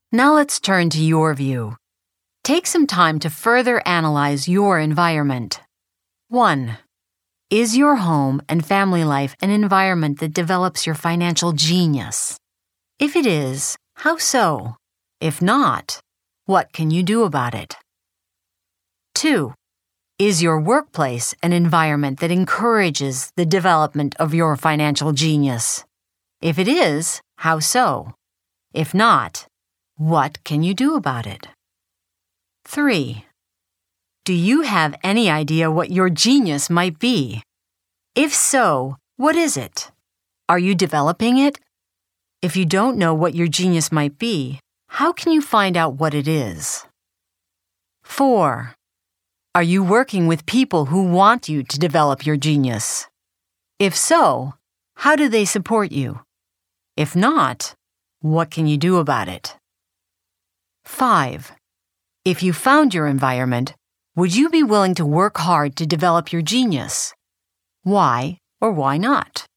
Now let's turn to your view. Take some time to further analyze your environment. 1. Is your home and family life an environment that develops your financial genius? If it is, how so? If not, what can you do about it? 2. Is your workplace an environment that encourages the development of your financial genius? If it is, how so? If not, what can you do about it? 3. Do you have any idea what your genius might be? If so, what is it? Are you developing it? If you don't know what your genius might be, how can you find out what it is? 4. Are you working with people who want you to develop your genius? If so, how do they support you? If not, what can you do about it? 5. If you found your environment, would you be willing to work hard to develop your genius? Why or why not?